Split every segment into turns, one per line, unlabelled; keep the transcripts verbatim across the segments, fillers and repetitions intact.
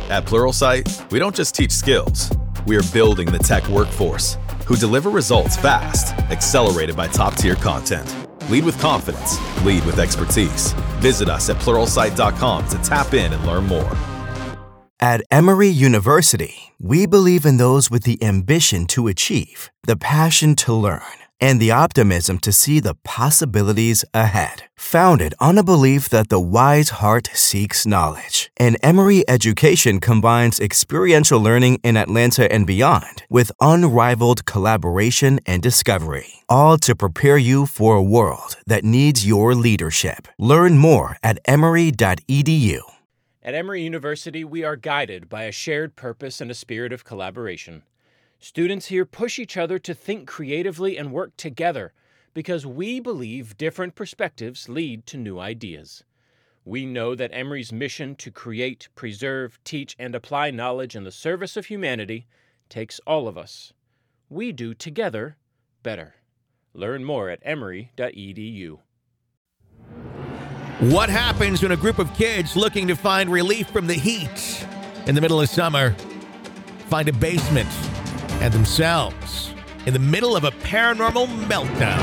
At Pluralsight, we don't just teach skills. We are building the tech workforce who deliver results fast, accelerated by top-tier content. Lead with confidence. Lead with expertise. Visit us at pluralsight dot com to tap in and learn more.
At Emory University, we believe in those with the ambition to achieve, the passion to learn, and the optimism to see the possibilities ahead. Founded on a belief that the wise heart seeks knowledge, and Emory education combines experiential learning in Atlanta and beyond with unrivaled collaboration and discovery, all to prepare you for a world that needs your leadership. Learn more at emory dot e d u.
At Emory University, we are guided by a shared purpose and a spirit of collaboration. Students here push each other to think creatively and work together because we believe different perspectives lead to new ideas. We know that Emory's mission to create, preserve, teach, and apply knowledge in the service of humanity takes all of us. We do together better. Learn more at emory dot e d u.
What happens when a group of kids looking to find relief from the heat in the middle of summer find a basement and themselves in the middle of a paranormal meltdown?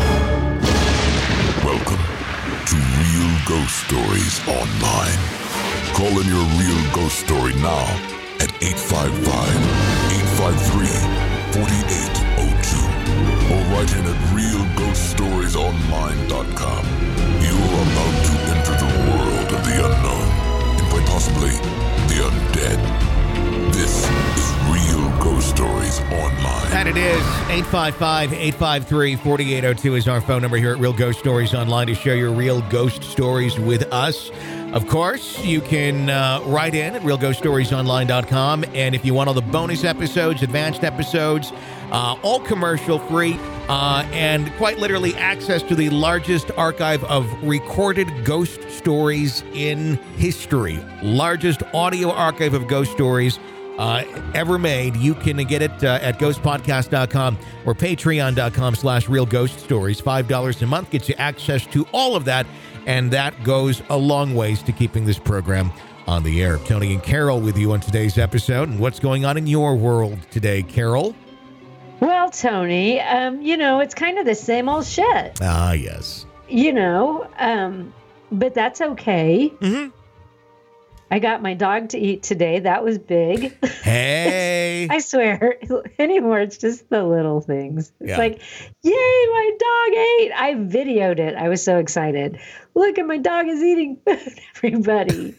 Welcome to Real Ghost Stories Online. Call in your real ghost story now at eight five five, eight five three, four eight zero two or write in at real ghost stories online dot com. You are about to enter the world of the unknown and quite possibly the undead. This is Real Ghost Stories Online.
And it is eight five five, eight five three, four eight zero two is our phone number here at Real Ghost Stories Online to share your real ghost stories with us. Of course, you can uh, write in at real ghost stories online dot com, and if you want all the bonus episodes, advanced episodes, uh, all commercial free, uh, and quite literally access to the largest archive of recorded ghost stories in history, largest audio archive of ghost stories Uh, ever made. You can get it uh, at ghost podcast dot com or patreon dot com slash real ghost stories. five dollars a month gets you access to all of that, and that goes a long ways to keeping this program on the air. Tony and Carol with you on today's episode. And what's going on in your world today, Carol?
Well, Tony, um, you know, it's kind of the same old shit.
Ah, yes.
You know, um, but that's okay.
Mm-hmm.
I got my dog to eat today. That was big.
Hey.
I swear. Anymore, it's just the little things. It's
Yeah.
like, yay, my dog ate. I videoed it. I was so excited. Look at my dog is eating food, everybody.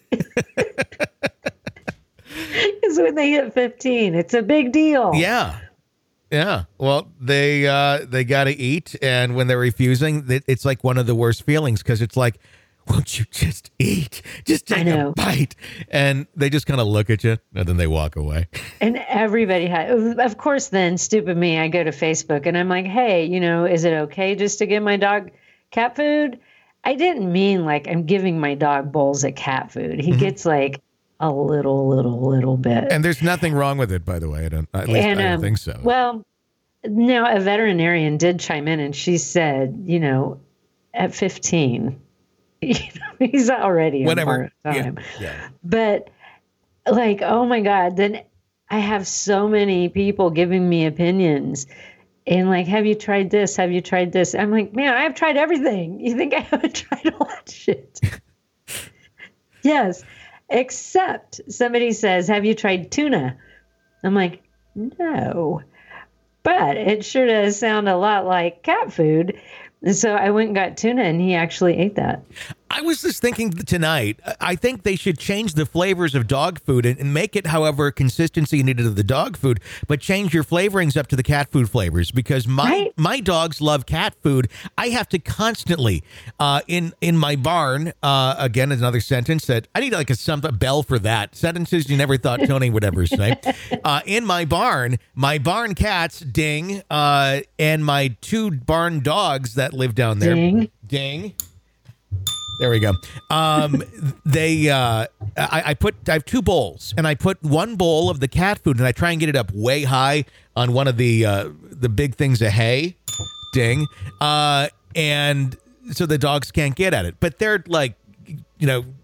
Because when they hit fifteen, it's a big deal.
Yeah. Yeah. Well, they uh, they got to eat. And when they're refusing, it- it's like one of the worst feelings because it's like, won't you just eat? Just take a bite. And they just kind of look at you and then they walk away.
And everybody had, of course, then stupid me, I go to Facebook and I'm like, hey, you know, is it okay just to give my dog cat food? I didn't mean like I'm giving my dog bowls of cat food. He mm-hmm. gets like a little, little, little bit.
And there's nothing wrong with it, by the way. I don't, at least
and,
I don't
um,
think so.
Well, now a veterinarian did chime in and she said, you know, at fifteen, you know, he's already
whatever
time.
Yeah. Yeah.
But like, oh my God, then I have so many people giving me opinions and like, have you tried this? Have you tried this? I'm like, man, I've tried everything. You think I haven't tried all that shit? Yes. Except somebody says, have you tried tuna? I'm like, no, but it sure does sound a lot like cat food. And so I went and got tuna, and he actually ate that.
I was just thinking tonight, I think they should change the flavors of dog food and make it, however, consistency needed of the dog food, but change your flavorings up to the cat food flavors because my right? my dogs love cat food. I have to constantly, uh, in in my barn, uh, again, another sentence that I need like a, some, a bell for that. Sentences you never thought Tony would ever say. Uh, in my barn, my barn cats, Ding, uh, and my two barn dogs that live down there.
Ding.
Ding. There we go. Um, they, uh, I, I put, I have two bowls, and I put one bowl of the cat food, and I try and get it up way high on one of the, uh, the big things of hay. Ding. Uh, and so the dogs can't get at it, but they're like, you know,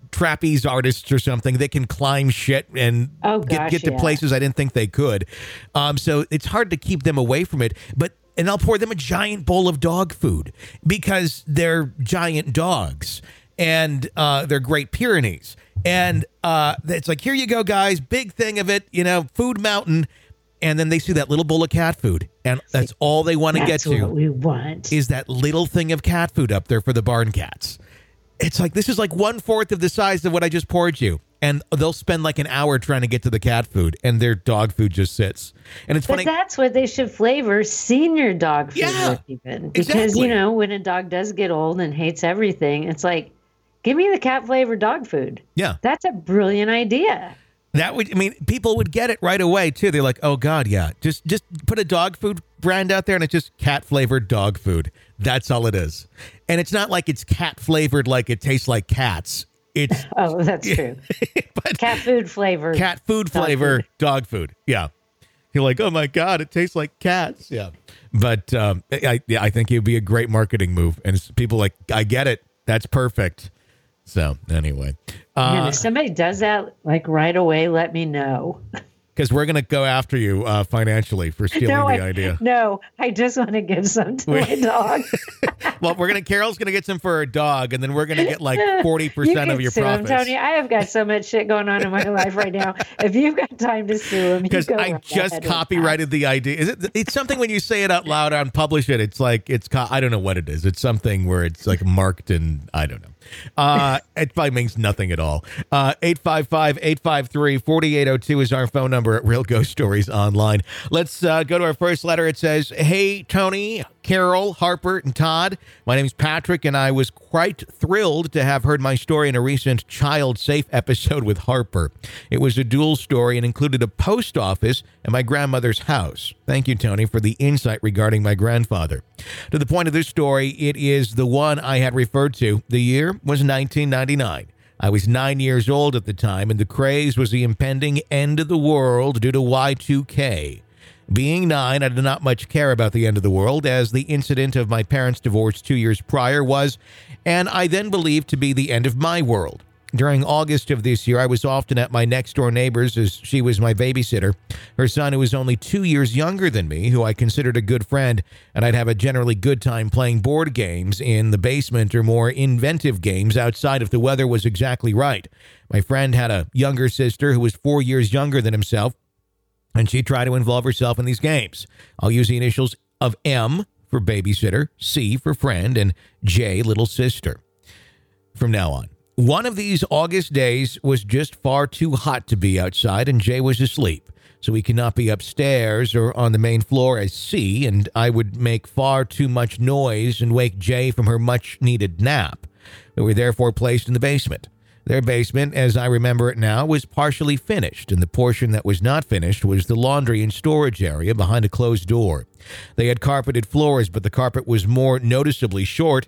trapeze artists or something. They can climb shit and
Oh,
get,
gosh,
get to
yeah.
places I didn't think they could. Um, so it's hard to keep them away from it. But and I'll pour them a giant bowl of dog food because they're giant dogs and uh, they're Great Pyrenees. And uh, it's like, here you go, guys. Big thing of it, you know, food mountain. And then they see that little bowl of cat food, and that's all they want to get
That's
to.
what we want.
Is that little thing of cat food up there for the barn cats. It's like, this is like one fourth of the size of what I just poured you. And they'll spend like an hour trying to get to the cat food, and their dog food just sits. And it's
But
funny.
that's what they should flavor senior dog food
Yeah,
with even. Because,
exactly.
you know, when a dog does get old and hates everything, it's like, give me the cat flavored dog food.
Yeah.
That's a brilliant idea.
That would, I mean, people would get it right away too. They're like, oh God, yeah. Just just put a dog food brand out there and it's just cat flavored dog food. That's all it is. And it's not like it's cat flavored like it tastes like cats. It's
Oh, that's true.
but
Cat food flavor.
cat food
dog
flavor
food.
dog food. Yeah. You're like, oh my God, it tastes like cats. Yeah. But um, I, yeah, I think it would be a great marketing move. And it's, people like, I get it. That's perfect. So anyway.
Man,
Uh,
if somebody does that like right away, let me know.
because we're going to go after you uh, financially for stealing
no,
the
I,
idea.
no, I just want to give some to
We-
my dog.
Well, we're gonna. Carol's gonna get some for her dog, and then we're gonna get like forty
You
percent
can
of your
sue him,
profits.
Tony. I have got so much shit going on in my life right now. If you've got time to sue him, you
Because
go
I
right
just
ahead with
copyrighted the idea. Is it? It's something when you say it out loud and publish it. It's like it's. Co- I don't know what it is. It's something where it's like marked and I don't know. Uh, it probably means nothing at all. Uh, eight five five, eight five three, four eight zero two is our phone number at Real Ghost Stories Online. Let's uh, go to our first letter. It says, "Hey Tony, Carol, Harper, and Todd. My name is Patrick, and I was quite thrilled to have heard my story in a recent Child Safe episode with Harper. It was a dual story and included a post office and my grandmother's house. Thank you, Tony, for the insight regarding my grandfather. To the point of this story, it is the one I had referred to. The year was nineteen ninety-nine. I was nine years old at the time, and the craze was the impending end of the world due to Y two K. Being nine, I did not much care about the end of the world, as the incident of my parents' divorce two years prior was, and I then believed to be the end of my world. During August of this year, I was often at my next-door neighbor's as she was my babysitter. Her son, who was only two years younger than me, who I considered a good friend, and I'd have a generally good time playing board games in the basement or more inventive games outside if the weather was exactly right. My friend had a younger sister who was four years younger than himself, and she tried to involve herself in these games. I'll use the initials of M for babysitter, C for friend, and J, little sister, from now on. One of these August days was just far too hot to be outside, and Jay was asleep, so he could not be upstairs or on the main floor as C, and I would make far too much noise and wake Jay from her much-needed nap. We were therefore placed in the basement. Their basement, as I remember it now, was partially finished, and the portion that was not finished was the laundry and storage area behind a closed door. They had carpeted floors, but the carpet was more noticeably short,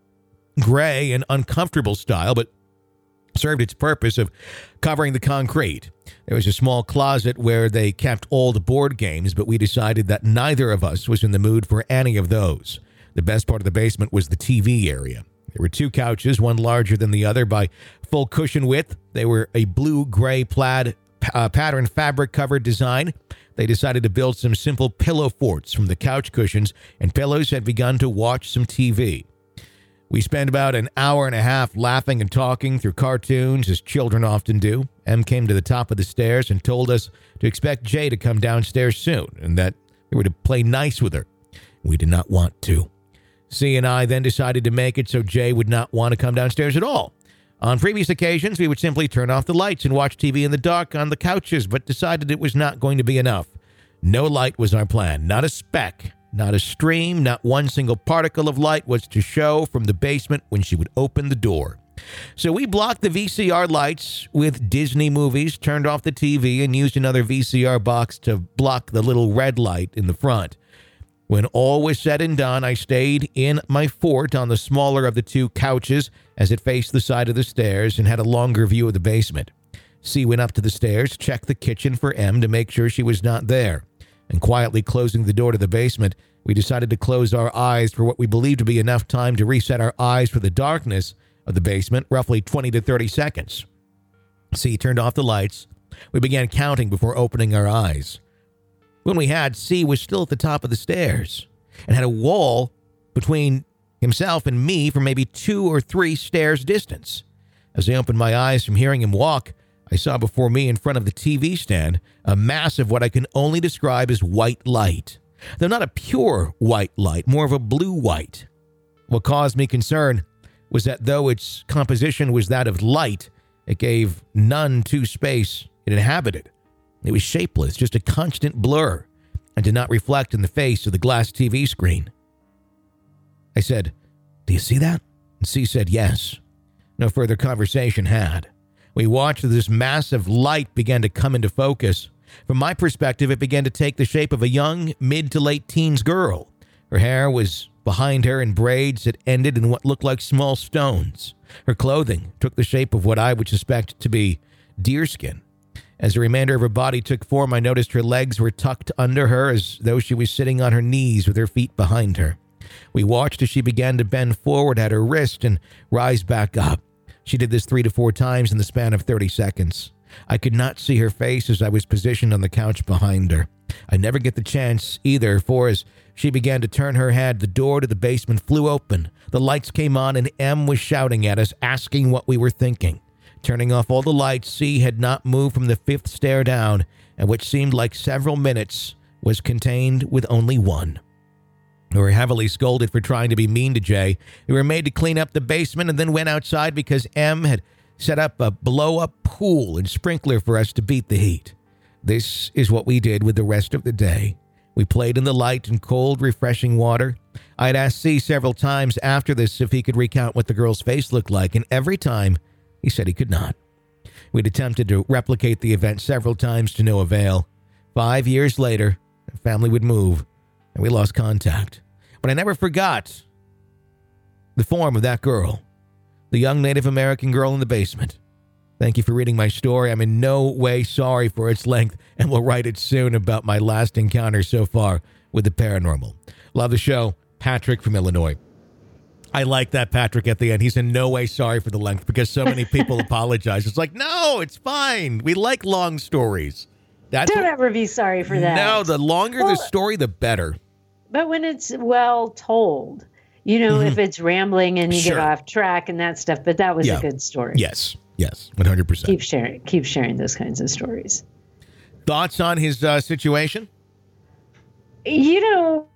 gray, and uncomfortable style, but served its purpose of covering the concrete. There was a small closet where they kept all the board games, but we decided that neither of us was in the mood for any of those. The best part of the basement was the T V area. There were two couches, one larger than the other by full cushion width. They were a blue-gray plaid uh, pattern fabric-covered design. They decided to build some simple pillow forts from the couch cushions, and pillows had begun to watch some T V. We spent about an hour and a half laughing and talking through cartoons, as children often do. Em came to the top of the stairs and told us to expect Jay to come downstairs soon, and that we were to play nice with her. We did not want to. C and I then decided to make it so Jay would not want to come downstairs at all. On previous occasions, we would simply turn off the lights and watch T V in the dark on the couches, but decided it was not going to be enough. No light was our plan, not a speck, not a stream, not one single particle of light was to show from the basement when she would open the door. So we blocked the V C R lights with Disney movies, turned off the T V, and used another V C R box to block the little red light in the front. When all was said and done, I stayed in my fort on the smaller of the two couches as it faced the side of the stairs and had a longer view of the basement. C went up to the stairs, checked the kitchen for M to make sure she was not there, and quietly closing the door to the basement, we decided to close our eyes for what we believed to be enough time to reset our eyes for the darkness of the basement, roughly twenty to thirty seconds. C turned off the lights. We began counting before opening our eyes. When we had, C was still at the top of the stairs and had a wall between himself and me for maybe two or three stairs distance. As I opened my eyes from hearing him walk, I saw before me in front of the T V stand a mass of what I can only describe as white light. Though not a pure white light, more of a blue-white. What caused me concern was that though its composition was that of light, it gave none to space it inhabited. It was shapeless, just a constant blur, and did not reflect in the face of the glass T V screen. I said, "Do you see that?" And C said, "Yes." No further conversation had. We watched as this massive light began to come into focus. From my perspective, it began to take the shape of a young, mid to late teens girl. Her hair was behind her in braids that ended in what looked like small stones. Her clothing took the shape of what I would suspect to be deerskin. As the remainder of her body took form, I noticed her legs were tucked under her as though she was sitting on her knees with her feet behind her. We watched as she began to bend forward at her wrist and rise back up. She did this three to four times in the span of thirty seconds. I could not see her face as I was positioned on the couch behind her. I never get the chance either, for as she began to turn her head, the door to the basement flew open. The lights came on and M was shouting at us, asking what we were thinking. Turning off all the lights, C had not moved from the fifth stair down, and which seemed like several minutes was contained with only one. We were heavily scolded for trying to be mean to Jay. We were made to clean up the basement and then went outside because M had set up a blow-up pool and sprinkler for us to beat the heat. This is what we did with the rest of the day. We played in the light and cold, refreshing water. I had asked C several times after this if he could recount what the girl's face looked like, and every time he said he could not. We'd attempted to replicate the event several times to no avail. Five years later, the family would move, and we lost contact. But I never forgot the form of that girl, the young Native American girl in the basement. Thank you for reading my story. I'm in no way sorry for its length, and will write it soon about my last encounter so far with the paranormal. Love the show. Patrick from Illinois. I like that, Patrick, at the end. He's in no way sorry for the length because so many people apologize. It's like, no, it's fine. We like long stories. That's
Don't
what,
ever be sorry for that.
No, the longer
well,
the story, the better.
But when it's well told, you know, mm-hmm. if it's rambling and you sure. get off track and that stuff, but that was yeah. a good story.
Yes, yes, one hundred percent.
Keep sharing, keep sharing those kinds of stories.
Thoughts on his uh, situation?
You know,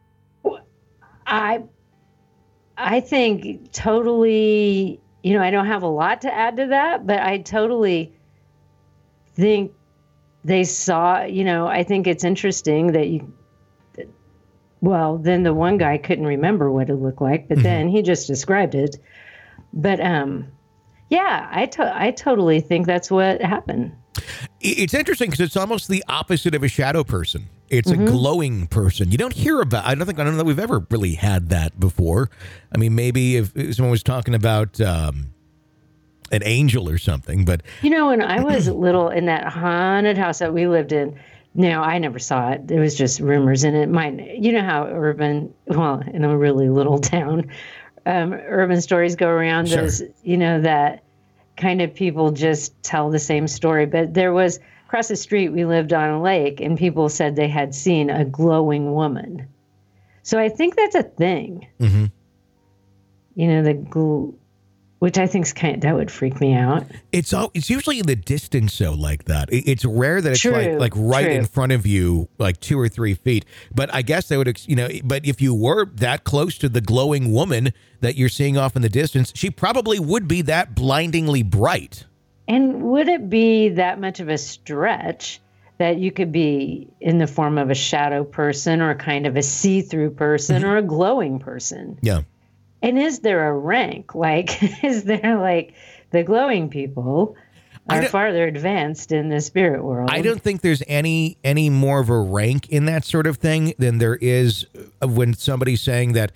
I... I think totally, you know, I don't have a lot to add to that, but I totally think they saw, you know, I think it's interesting that you, that, well, then the one guy couldn't remember what it looked like, but mm-hmm. then he just described it. But, um, yeah, I, to- I totally think that's what happened.
It's interesting because it's almost the opposite of a shadow person. It's mm-hmm. a glowing person. You don't hear about, I don't think, I don't know that we've ever really had that before. I mean, maybe if someone was talking about um, an angel or something, but. You
know, when I was little in that haunted house that we lived in, now I never saw it. There was just rumors in it. Mine, you know how urban, well, in a really little town, um, urban stories go around. Sure. Those, you know, that kind of people just tell the same story. But there was, across the street, we lived on a lake, and people said they had seen a glowing woman. So I think that's a thing. Mm-hmm. You know, the gl- which I think is kind of, that would freak me out.
It's all, it's usually in the distance, though, like that. It, it's rare that it's
true,
like like right
true.
in front of you, like two or three feet. But I guess they would, you know, but if you were that close to the glowing woman that you're seeing off in the distance, she probably would be that blindingly bright.
And would it be that much of a stretch that you could be in the form of a shadow person or kind of a see-through person mm-hmm. or a glowing person?
Yeah.
And is there a rank? Like, is there like the glowing people are farther advanced in the spirit world?
I don't think there's any any more of a rank in that sort of thing than there is when somebody's saying that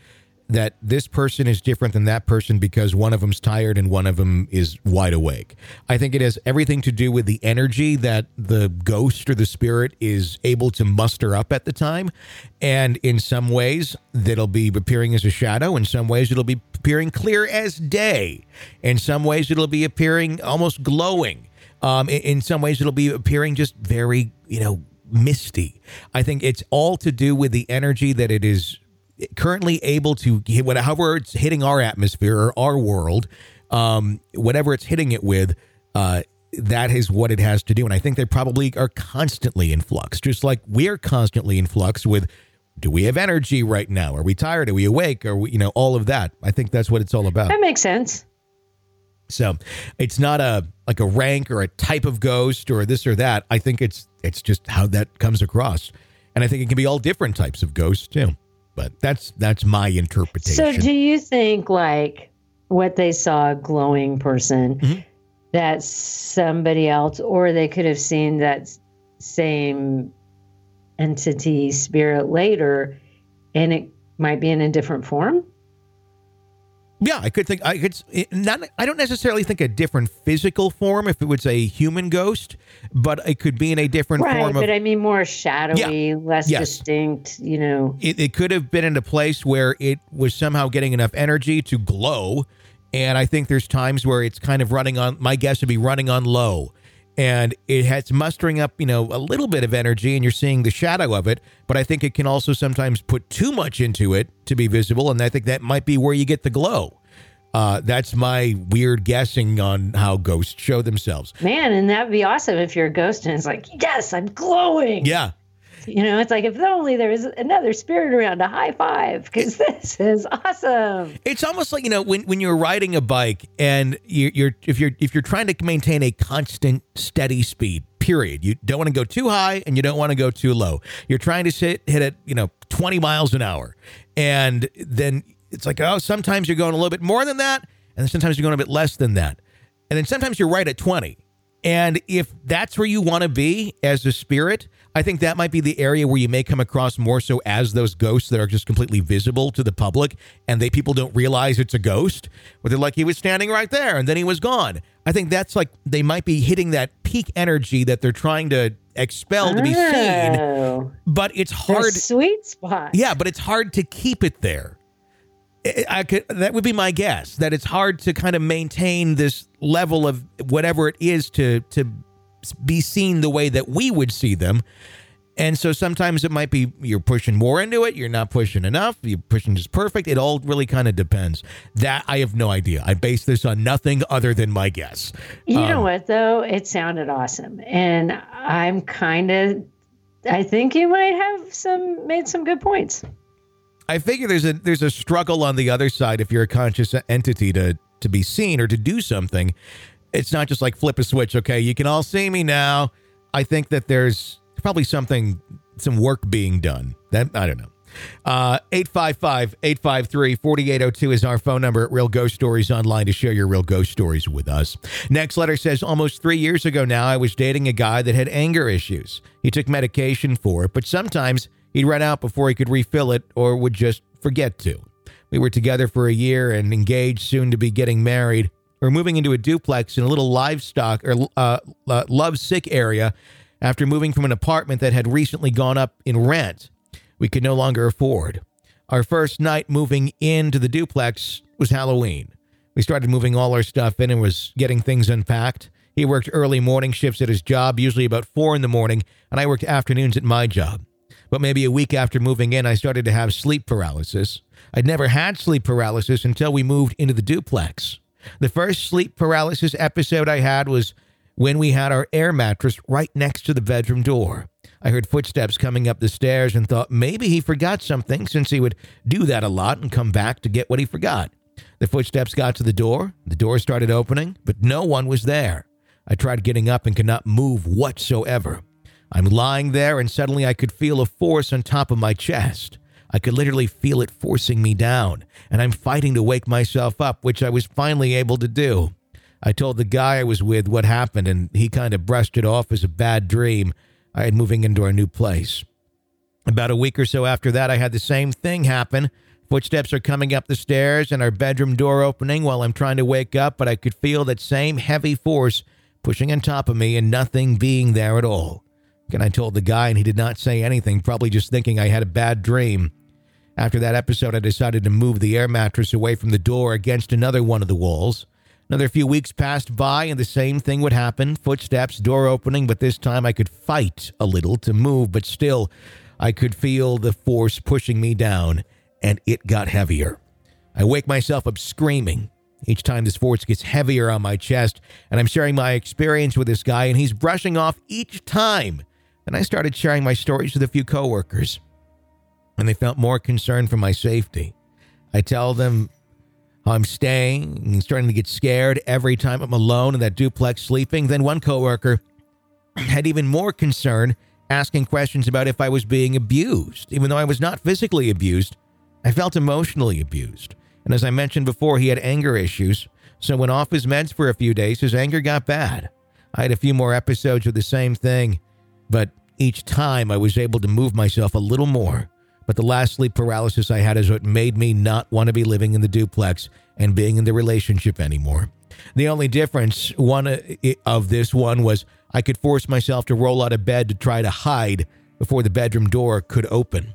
that this person is different than that person because one of them's tired and one of them is wide awake. I think it has everything to do with the energy that the ghost or the spirit is able to muster up at the time. And in some ways, that'll be appearing as a shadow. In some ways, it'll be appearing clear as day. In some ways, it'll be appearing almost glowing. Um, in, in some ways, it'll be appearing just very, you know, misty. I think it's all to do with the energy that it is currently able to hit, however it's hitting our atmosphere or our world, um, whatever it's hitting it with, uh, that is what it has to do. And I think they probably are constantly in flux, just like we're constantly in flux with, do we have energy right now? Are we tired? Are we awake? Are we, you know, all of that. I think that's what it's all about.
That makes sense.
So it's not a like a rank or a type of ghost or this or that. I think it's it's just how that comes across. And I think it can be all different types of ghosts too. But that's that's my interpretation.
So do you think like what they saw, a glowing person, mm-hmm. that's somebody else, or they could have seen that same entity spirit later and it might be in a different form?
Yeah, I could think I could not I don't necessarily think a different physical form if it was a human ghost, but it could be in a different
right,
form of,
but I mean more shadowy, yeah, less yes. distinct, you know.
It, it could have been in a place where it was somehow getting enough energy to glow, and I think there's times where it's kind of running on, my guess would be running on low. And it has mustering up, you know, a little bit of energy and you're seeing the shadow of it. But I think it can also sometimes put too much into it to be visible. And I think that might be where you get the glow. Uh, that's my weird guessing on how ghosts show themselves.
Man, and that'd be awesome if you're a ghost and it's like, yes, I'm glowing.
Yeah.
You know, it's like, if only there was another spirit around to high five, because this is awesome.
It's almost like, you know, when, when you're riding a bike and you're, you're if you're if you're trying to maintain a constant, steady speed, period. You don't want to go too high and you don't want to go too low. You're trying to sit, hit it, you know, twenty miles an hour. And then it's like, oh, sometimes you're going a little bit more than that. And then sometimes you're going a bit less than that. And then sometimes you're right at twenty. And if that's where you want to be as a spirit, I think that might be the area where you may come across more so as those ghosts that are just completely visible to the public and they people don't realize it's a ghost. But they're like, he was standing right there and then he was gone. I think that's like they might be hitting that peak energy that they're trying to expel to be
oh,
seen. But it's hard.
Sweet spot.
Yeah, but it's hard to keep it there. I could, that would be my guess, that it's hard to kind of maintain this level of whatever it is to to be seen the way that we would see them. And so sometimes it might be you're pushing more into it, you're not pushing enough, you're pushing just perfect. It all really kind of depends. That I have no idea. I base this on nothing other than my guess.
You
um,
know what, though? It sounded awesome. And I'm kind of, I think you might have some made some good points.
I figure there's a there's a struggle on the other side if you're a conscious entity to to be seen or to do something. It's not just like flip a switch. Okay, you can all see me now. I think that there's probably something, some work being done. That I don't know. Uh, eight five five, eight five three, four eight zero two is our phone number at Real Ghost Stories Online to share your real ghost stories with us. Next letter says, almost three years ago now, I was dating a guy that had anger issues. He took medication for it, but sometimes he'd run out before he could refill it or would just forget to. We were together for a year and engaged, soon to be getting married. We're moving into a duplex in a little livestock or uh, uh, love-sick area after moving from an apartment that had recently gone up in rent we could no longer afford. Our first night moving into the duplex was Halloween. We started moving all our stuff in and was getting things unpacked. He worked early morning shifts at his job, usually about four in the morning, and I worked afternoons at my job. But maybe a week after moving in, I started to have sleep paralysis. I'd never had sleep paralysis until we moved into the duplex. The first sleep paralysis episode I had was when we had our air mattress right next to the bedroom door. I heard footsteps coming up the stairs and thought maybe he forgot something since he would do that a lot and come back to get what he forgot. The footsteps got to the door. The door started opening, but no one was there. I tried getting up and could not move whatsoever. I'm lying there and suddenly I could feel a force on top of my chest. I could literally feel it forcing me down, and I'm fighting to wake myself up, which I was finally able to do. I told the guy I was with what happened, and he kind of brushed it off as a bad dream I had moving into our new place. About a week or so after that, I had the same thing happen. Footsteps are coming up the stairs and our bedroom door opening while I'm trying to wake up, but I could feel that same heavy force pushing on top of me and nothing being there at all. And I told the guy and he did not say anything, probably just thinking I had a bad dream. After that episode, I decided to move the air mattress away from the door against another one of the walls. Another few weeks passed by and the same thing would happen. Footsteps, door opening, but this time I could fight a little to move, but still I could feel the force pushing me down and it got heavier. I wake myself up screaming. Each time this force gets heavier on my chest and I'm sharing my experience with this guy and he's brushing off each time. Then I started sharing my stories with a few coworkers and they felt more concerned for my safety. I tell them how I'm staying and starting to get scared every time I'm alone in that duplex sleeping. Then one coworker had even more concern, asking questions about if I was being abused. Even though I was not physically abused, I felt emotionally abused. And as I mentioned before, he had anger issues. So when off his meds for a few days, his anger got bad. I had a few more episodes of the same thing, but each time I was able to move myself a little more. But the last sleep paralysis I had is what made me not want to be living in the duplex and being in the relationship anymore. The only difference one of this one was I could force myself to roll out of bed to try to hide before the bedroom door could open.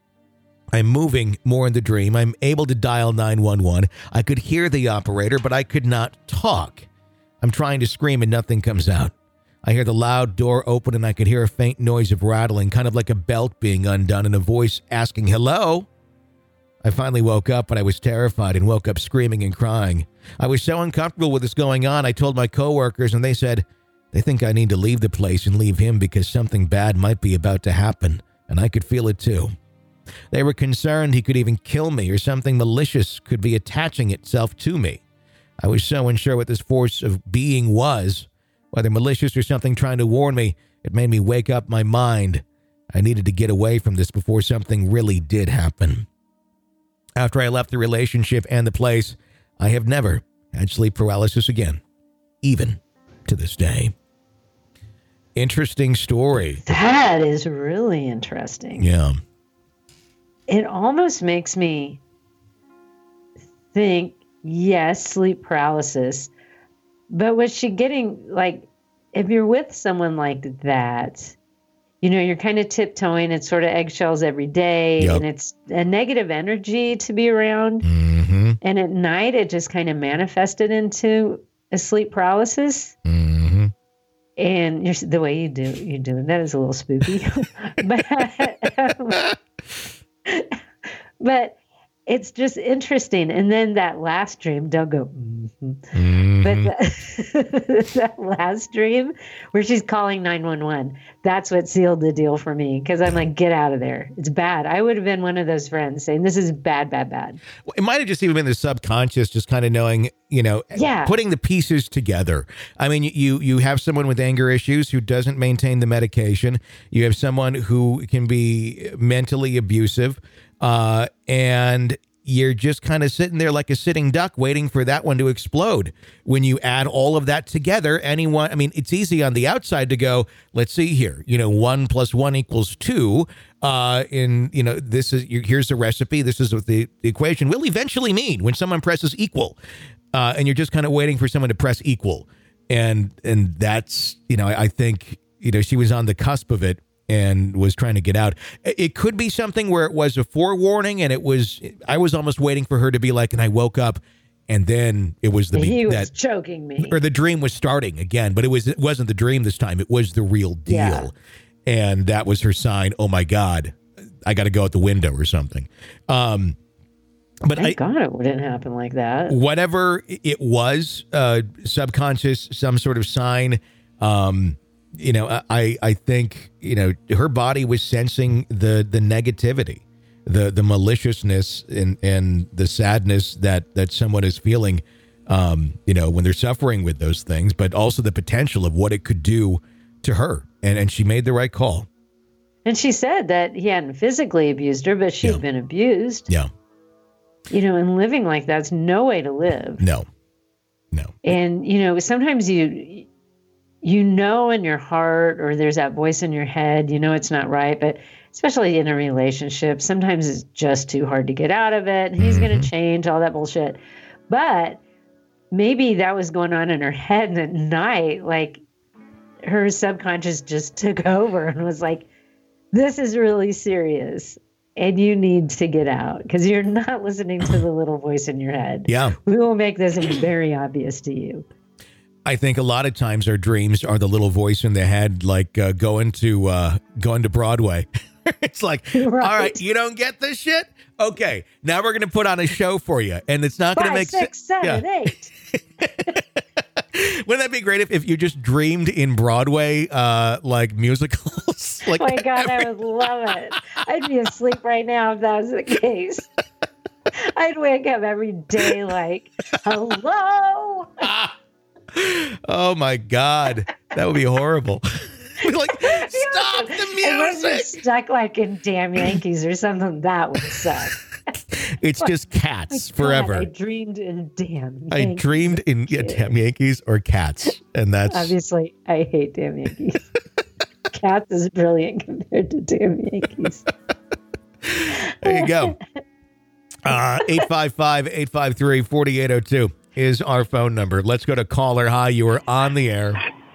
I'm moving more in the dream. I'm able to dial nine one one. I could hear the operator, but I could not talk. I'm trying to scream and nothing comes out. I hear the loud door open and I could hear a faint noise of rattling, kind of like a belt being undone and a voice asking, "Hello?" I finally woke up, but I was terrified and woke up screaming and crying. I was so uncomfortable with this going on, I told my coworkers and they said they think I need to leave the place and leave him because something bad might be about to happen, and I could feel it too. They were concerned he could even kill me or something malicious could be attaching itself to me. I was so unsure what this force of being was, whether malicious or something trying to warn me. It made me wake up my mind. I needed to get away from this before something really did happen. After I left the relationship and the place, I have never had sleep paralysis again, even to this day. Interesting story.
That is really interesting.
Yeah.
It almost makes me think, yes, sleep paralysis, but was she getting, like, if you're with someone like that, you know, you're kind of tiptoeing, it's sort of eggshells every day,
yep.
and it's a negative energy to be around.
Mm-hmm.
And at night, it just kind of manifested into a sleep paralysis.
Mm-hmm.
And you're, the way you do you do that is a little spooky. but, um, but it's just interesting. And then that last dream, don't go, mm-hmm. Mm-hmm. But the, that last dream where she's calling nine one one, that's what sealed the deal for me. Because I'm like, get out of there. It's bad. I would have been one of those friends saying, this is bad, bad, bad.
Well, it might have just even been the subconscious, just kind of knowing, you know,
yeah.
putting the pieces together. I mean, you you have someone with anger issues who doesn't maintain the medication. You have someone who can be mentally abusive. Uh, and you're just kind of sitting there like a sitting duck waiting for that one to explode. When you add all of that together, anyone, I mean, it's easy on the outside to go, let's see here, you know, one plus one equals two. Uh, in, you know, this is, here's the recipe. This is what the, the equation will eventually mean when someone presses equal. Uh, and you're just kind of waiting for someone to press equal. And, and that's, you know, I, I think, you know, she was on the cusp of it and was trying to get out. It could be something where it was a forewarning and it was, I was almost waiting for her to be like, and I woke up and then it was the,
he was
that,
choking me,
or the dream was starting again, but it was, it wasn't the dream this time. It was the real deal.
Yeah.
And that was her sign. Oh my God, I got to go out the window or something. Um, But
Thank
I,
God it didn't happen like that.
Whatever it was, uh, subconscious, some sort of sign, um, you know, I, I think, you know, her body was sensing the, the negativity, the, the maliciousness and, and the sadness that, that someone is feeling, um, you know, when they're suffering with those things, but also the potential of what it could do to her. And, and she made the right call.
And she said that he hadn't physically abused her, but she'd
Yeah.
been abused.
Yeah.
You know, and living like that's no way to live.
No, no.
And, you know, sometimes you, you know in your heart, or there's that voice in your head, you know it's not right, but especially in a relationship, sometimes it's just too hard to get out of it, and he's mm-hmm. going to change, all that bullshit. But maybe that was going on in her head, and at night, like, her subconscious just took over and was like, this is really serious, and you need to get out because you're not listening to the little voice in your head.
Yeah.
We will make this very obvious to you.
I think a lot of times our dreams are the little voice in the head, like uh, going to uh, going to Broadway. It's like, right. All right, you don't get this shit? Okay, now we're going to put on a show for you, and it's not going to make
six, se- seven, yeah. eight.
Wouldn't that be great if, if you just dreamed in Broadway, uh, like musicals? Like
oh my God,
every-
I would love it. I'd be asleep right now if that was the case. I'd wake up every day like, hello.
Oh my God, that would be horrible. Like, stop the music.
Unless you're stuck like in Damn Yankees or something, that would suck.
It's just Cats oh forever.
God, I dreamed in Damn Yankees.
I dreamed in yeah, Damn Yankees or Cats, and that's
obviously I hate Damn Yankees. Cats is brilliant compared to Damn Yankees.
There you go. Uh, eight five five, eight five three, four eight zero two is our phone number. Let's go to caller. Hi, you are on the air.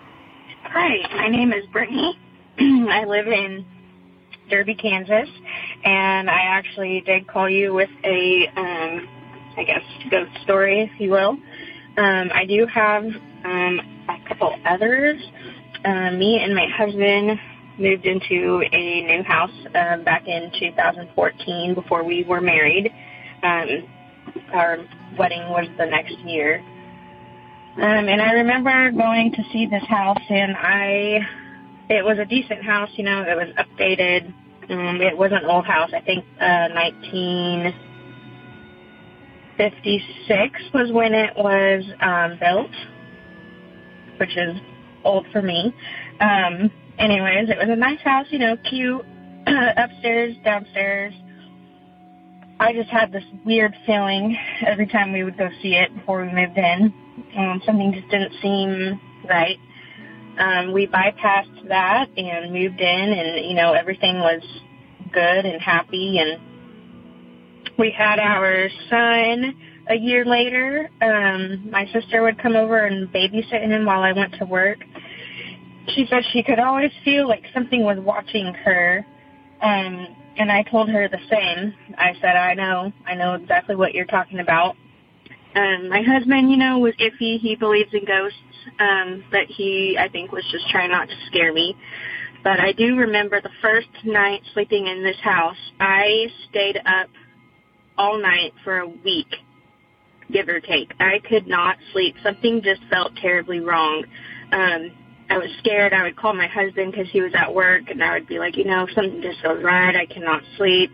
Hi, my name is Brittany. I live in Derby, Kansas, and I actually did call you with a, um, I guess, ghost story, if you will. Um, I do have um, a couple others. Uh, me and my husband moved into a new house uh, back in two thousand fourteen before we were married. Um, our wedding was the next year. Um, and I remember going to see this house, and I, it was a decent house, you know, it was updated. Um, it was an old house. I think uh, nineteen fifty-six was when it was um, built, which is old for me. Um, anyways, it was a nice house, you know, cute, upstairs, downstairs. I just had this weird feeling every time we would go see it before we moved in. Um, something just didn't seem right. Um, we bypassed that and moved in, and, you know, everything was good and happy. And we had our son a year later. Um, my sister would come over and babysit him while I went to work. She said she could always feel like something was watching her. Um, and I told her the same. I said, I know. I know exactly what you're talking about. Um, my husband, you know, was iffy. He believes in ghosts, um, but he, I think, was just trying not to scare me. But I do remember the first night sleeping in this house, I stayed up all night for a week, give or take. I could not sleep. Something just felt terribly wrong. Um, I was scared. I would call my husband because he was at work, and I would be like, you know, something just feels right. I cannot sleep.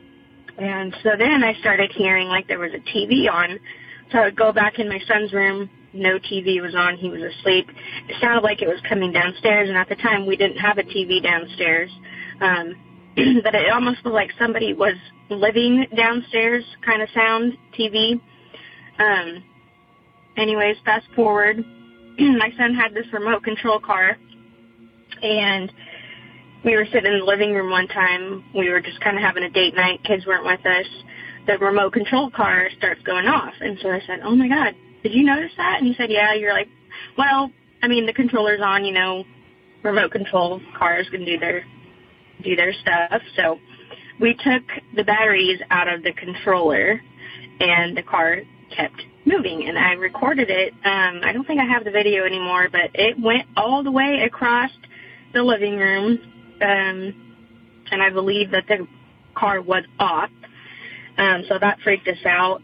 And so then I started hearing like there was a T V on. So I would go back in my son's room. No T V was on. He was asleep. It sounded like it was coming downstairs, and at the time we didn't have a T V downstairs. Um, but it almost looked like somebody was living downstairs kind of sound, T V. Um, anyways, fast forward. My son had this remote control car, and we were sitting in the living room one time. We were just kind of having a date night. Kids weren't with us. The remote control car starts going off. And so I said, oh, my God, did you notice that? And he said, yeah. You're like, well, I mean, the controller's on, you know, remote control cars can do their do their stuff. So we took the batteries out of the controller, and the car kept moving. And I recorded it. Um, I don't think I have the video anymore, but it went all the way across the living room. Um, and I believe that the car was off. Um, so that freaked us out.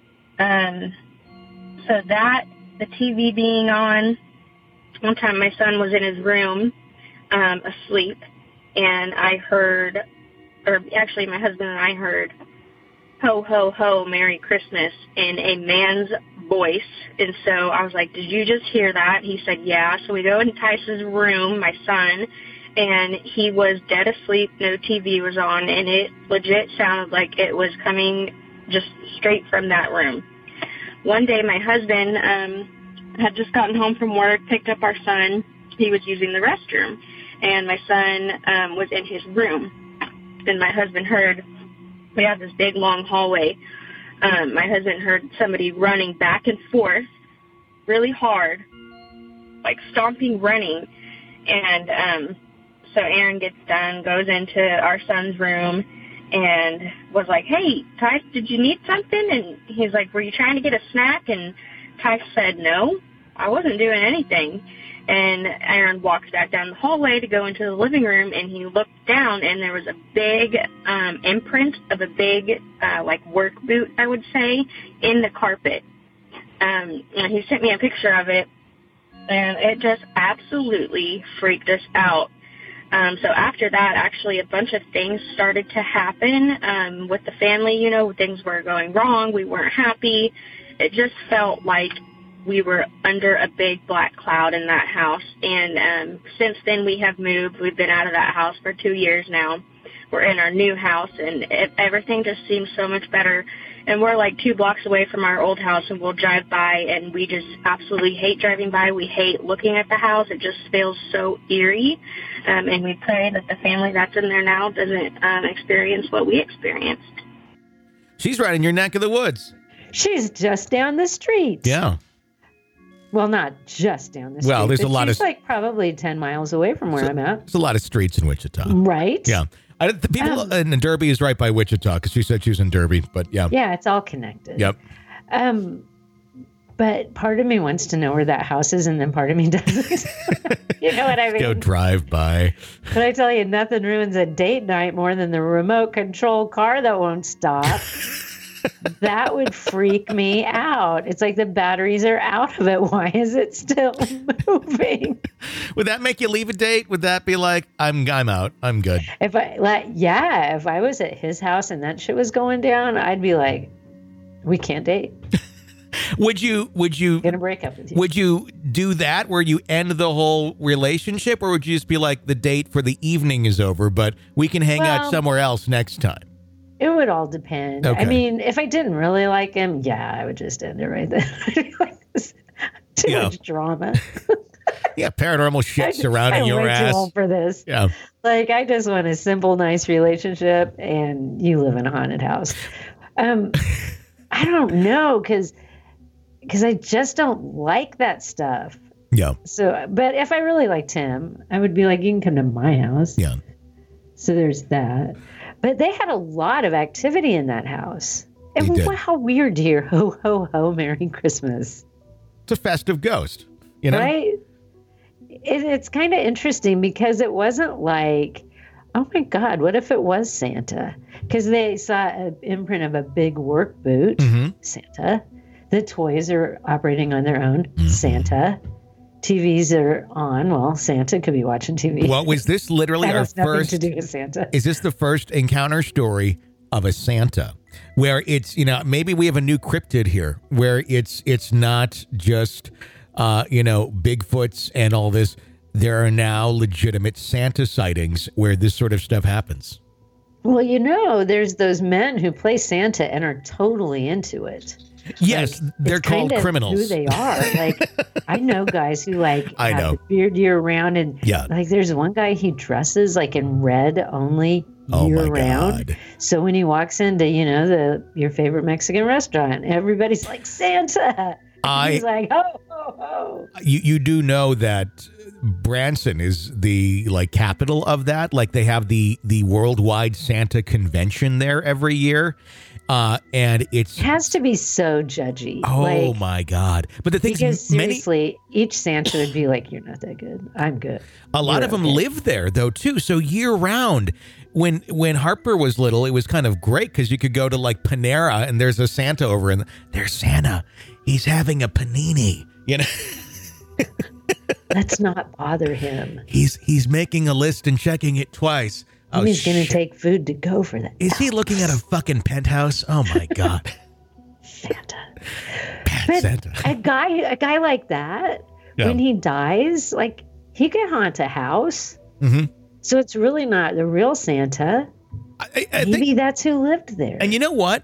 Um, so that, the T V being on, one time my son was in his room, um, asleep, and I heard, or actually my husband and I heard, ho, ho, ho, Merry Christmas, in a man's voice. And so I was like, did you just hear that? He said, yeah. So we go in Tice's room, my son, and he was dead asleep. No T V was on, and it legit sounded like it was coming just straight from that room. One day, my husband um, had just gotten home from work, picked up our son, he was using the restroom, and my son um, was in his room. And my husband heard, we have this big, long hallway. Um, my husband heard somebody running back and forth really hard, like stomping, running. And um, so Aaron gets done, goes into our son's room, and was like, hey, Ty, did you need something? And he's like, were you trying to get a snack? And Ty said, no, I wasn't doing anything. And Aaron walks back down the hallway to go into the living room, and he looked down, and there was a big um, imprint of a big, uh, like, work boot, I would say, in the carpet. Um, and he sent me a picture of it, and it just absolutely freaked us out. Um, so after that, actually, a bunch of things started to happen um, with the family. You know, things were going wrong. We weren't happy. It just felt like we were under a big black cloud in that house. And um, since then, we have moved. We've been out of that house for two years now. We're in our new house, and it, everything just seems so much better. And we're like two blocks away from our old house, and we'll drive by, and we just absolutely hate driving by. We hate looking at the house. It just feels so eerie. Um, and we pray that the family that's in there now doesn't um, experience what we experienced.
She's right in your neck of the woods.
She's just down the street.
Yeah.
Well, not just down the street.
Well, there's a lot
she's
of...
like probably ten miles away from where
so,
I'm at.
There's a lot of streets in Wichita.
Right?
Yeah. I, the people um, in Derby is right by Wichita because she said she was in Derby, but yeah.
Yeah, it's all connected.
Yep.
Um, but part of me wants to know where that house is, and then part of me doesn't. You know what I mean?
Go drive by.
But I tell you, nothing ruins a date night more than the remote control car that won't stop. That would freak me out. It's like the batteries are out of it. Why is it still moving?
Would that make you leave a date? Would that be like, I'm I'm out. I'm good.
If I like, yeah, if I was at his house and that shit was going down, I'd be like, we can't date.
Would you, would you,
I'm gonna break up with you.
Would you do that where you end the whole relationship, or would you just be like, the date for the evening is over, but we can hang
well,
out somewhere else next time?
It would all depend.
Okay.
I mean, if I didn't really like him, yeah, I would just end it right there. Like this, too
yeah.
much drama.
Yeah, paranormal shit surrounding your
way
ass.
Too old for this.
Yeah.
Like, I just want a simple, nice relationship, and you live in a haunted house. Um, I don't know, because because I just don't like that stuff.
Yeah.
So, but if I really liked him, I would be like, you can come to my house.
Yeah.
So there's that. But they had a lot of activity in that house. And
They did.
wow, how weird to hear ho, ho, ho, Merry Christmas.
It's a festive ghost, you know?
Right? It, it's kind of interesting because it wasn't like, oh my God, what if it was Santa? Because they saw an imprint of a big work boot,
Mm-hmm.
Santa. The toys are operating on their own,
Mm-hmm.
Santa. T Vs are on. Well, Santa could be watching T V.
Well, was this literally
that
our
has nothing
first?
to do with Santa.
Is this the first encounter story of a Santa, where it's, you know, maybe we have a new cryptid here, where it's it's not just uh, you know, Bigfoots and all this. There are now legitimate Santa sightings where this sort of stuff happens.
Well, you know, there's those men who play Santa and are totally into it.
Yes,
like,
they're called criminals.
Who they are. Like, I know guys who like
I
have
know.
the beard year round, and
Yeah.
like there's one guy he dresses like in red only
Oh
year
my
round.
God.
So when he walks into, you know, the your favorite Mexican restaurant, everybody's like Santa.
I-
He's like ho ho ho.
You you do know that Branson is the like capital of that. Like they have the the worldwide Santa convention there every year. Uh, and it's
It has to be so judgy.
oh
like,
my God. But the thing
because
is, many
seriously, each Santa would be like, "You're not that good. I'm good."
a lot
You're
of them
okay."
live there though too. So year round. When when Harper was little, it was kind of great because you could go to like Panera and there's a Santa over and there's Santa. He's having a panini. You know.
Let's not bother him.
He's he's making a list and checking it twice. Oh,
He's going to
shit.
take food to go for that.
Is he looking at a fucking penthouse? Oh my God.
Santa.
Bad
But
Santa.
a guy, a guy like that,
Yeah.
when he dies, like he could haunt a house.
Mhm.
So it's really not the real Santa.
I, I
Maybe
think,
that's who lived there.
and you know what?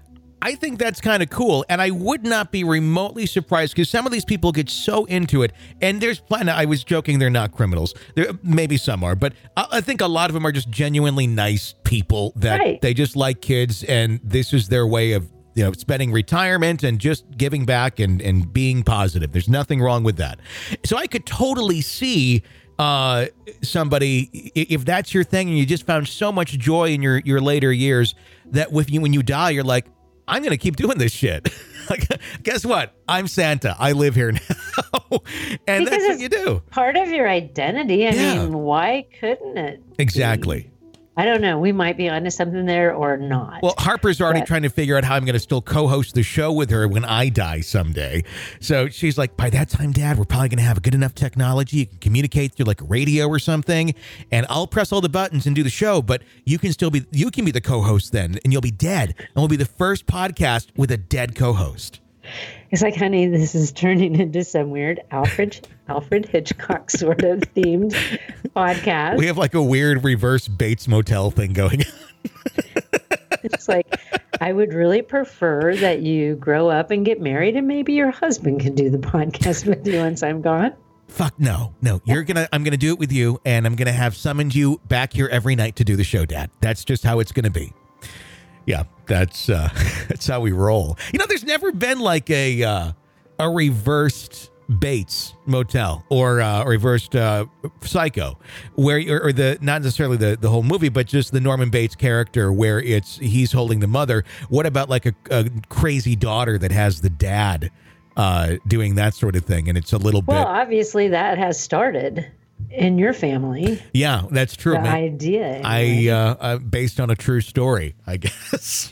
I think that's kind of cool. And I would not be remotely surprised because some of these people get so into it. And there's plenty. I was joking, they're not criminals. There, maybe some are, but I, I think a lot of them are just genuinely nice people that
Right.
they just like kids. And this is their way of, you know, spending retirement and just giving back and, and being positive. There's nothing wrong with that. So I could totally see uh, somebody, if that's your thing and you just found so much joy in your, your later years that with you, when you die, you're like, I'm going to keep doing this shit. Like, guess what? I'm Santa. I live here now. And
Because
that's what
it's
you do.
Part of your identity. I
Yeah.
mean, why couldn't it?
Exactly.
I don't know. We might be onto something there or not.
Well, Harper's already
But-
trying to figure out how I'm going to still co-host the show with her when I die someday. So she's like, by that time, Dad, we're probably going to have a good enough technology. You can communicate through like radio or something, and I'll press all the buttons and do the show, but you can still be, you can be the co-host then, and you'll be dead. And we'll be the first podcast with a dead co-host.
It's like, honey, this is turning into some weird Alfred Alfred Hitchcock sort of themed podcast.
We have like a weird reverse Bates Motel thing going on.
It's like, I would really prefer that you grow up and get married, and maybe your husband can do the podcast with you once I'm gone.
Fuck no, no. You're gonna. I'm gonna do it with you, and I'm gonna have summoned you back here every night to do the show, Dad. That's just how it's gonna be. Yeah, that's uh, that's how we roll. You know, there's never been like a uh, a reversed Bates Motel or uh, reversed uh, Psycho, where or, or the not necessarily the the whole movie, but just the Norman Bates character where it's he's holding the mother. What about like a, a crazy daughter that has the dad uh, doing that sort of thing, and it's a little
Well,
bit.
obviously that has started in your family.
Yeah, that's true.
The
man.
idea.
I
anyway.
uh, uh, based on a true story, I guess.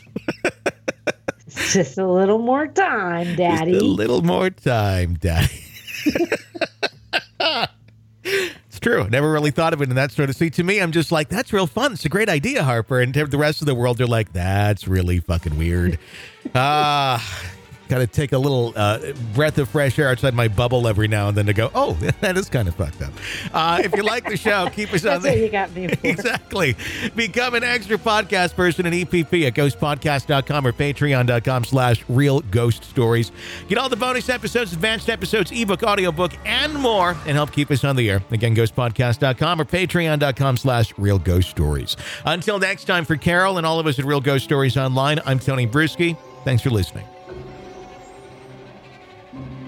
Just a little more time, Daddy.
Just a little more time, Daddy. It's true. Never really thought of it in that sort of. See, to me, I'm just like, that's real fun. It's a great idea, Harper. And to the rest of the world, they're like, that's really fucking weird. Ah. Uh, Got to take a little uh, breath of fresh air outside my bubble every now and then to go, oh, that is kind of fucked up. Uh, if you like the show, keep us on
That's what
the...
you got me for.
Exactly. Become an extra podcast person at E P P at ghost podcast dot com or patreon.com slash real ghost stories. Get all the bonus episodes, advanced episodes, ebook, audiobook, and more, and help keep us on the air. Again, ghost podcast dot com or patreon.com slash real ghost stories. Until next time, for Carol and all of us at Real Ghost Stories Online, I'm Tony Bruschi. Thanks for listening.